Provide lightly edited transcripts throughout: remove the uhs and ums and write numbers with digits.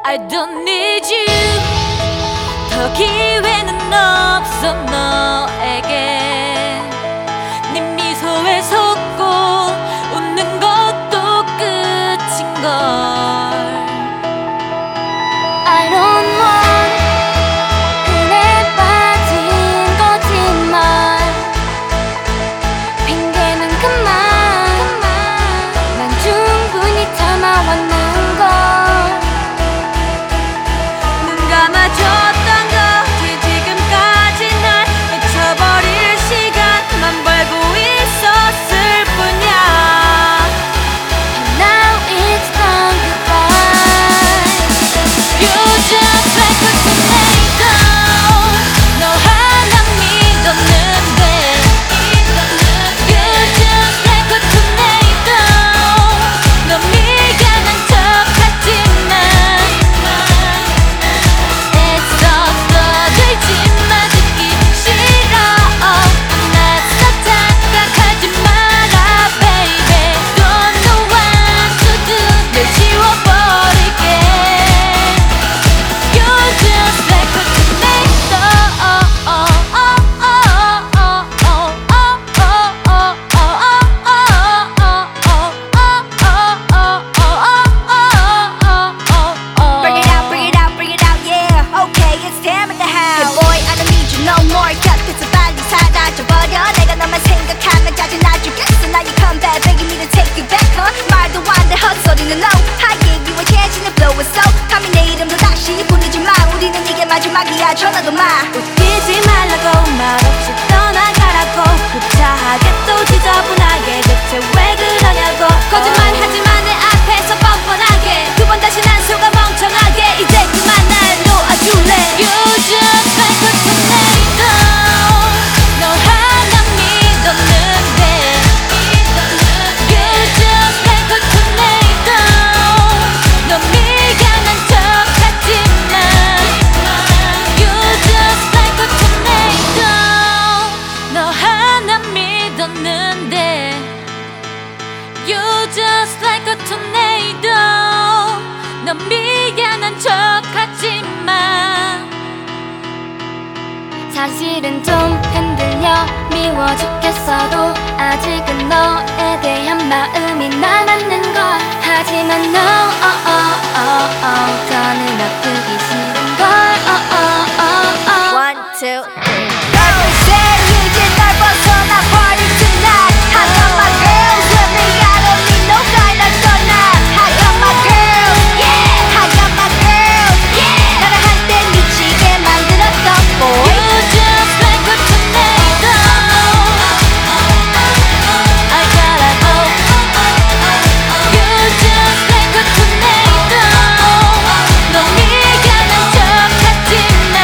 I don't need you. 더 기회는 없어 너에게. 네 미소에 속고 웃는 것도 끝인걸. I don't want 흔해 빠진 거짓말. 핑계는 그만. 난 충분히 참아왔는 걸. 눈 감아줬던 거지. 지금까지 날 미쳐버릴 시간만 벌고 있었을 뿐이야. Now it's gone goodbye. You just like a tornado. 너 하나 믿었는데. You just like a tornado. 너 미안한 척하지만 애써들지마 듣기 싫어. 나서 착각하지 마라 baby. Don't know what to do. 널 지워버릴게. You're just like a tomato. Bring it out, bring it out, bring it out, yeah. Okay, it's time at the house. Hey boy, I don't need you no more. 곁에서 빨리 사라져버려. 내가 너만 생각하면 짜증나주겠어. Now you come back, begging me to take you back, huh? 말도 안 돼, 헛소리는 no. 하얘 유해해지는 flow is so. 감히 내 이름도 다시 부르지 마. 우리는 이게 마지막이야. 전화도 마. 웃기지 말라고 말없이 떠나가라고. 구차하게 또 지저분하게 대체 왜 그러냐고. 거짓말하지 마 내 앞에서 뻔뻔하게. 두 번 다시 난 속아 멍청하게. 이제 그만 날 놓아줄래. You just like a tornado. 너 하나 믿었는데. You just like a tornado. 너 미안한 척하지만 You just like a tornado. 너 하나 믿었는데. You just like a tornado. 너 미안한 척하지만 사실은 좀 흔들려 미워 죽겠어도 아직은 너에 대한 마음이 남았는 걸. 하지만 no, 더는 아프기 싫은 걸. One, two, three. Represent 이제 날 벗어나 party tonight. I got my girls with me. I don't need no guy 날 떠나. I got my girls, yeah. I got my girls, yeah. 나를 한때 미치게 만들었던 boy. You just like a tornado. I gotta go. You just like a tornado. 너 미안한 척하지만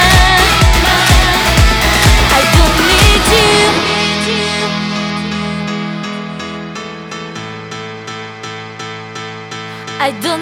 I don't need you. I don't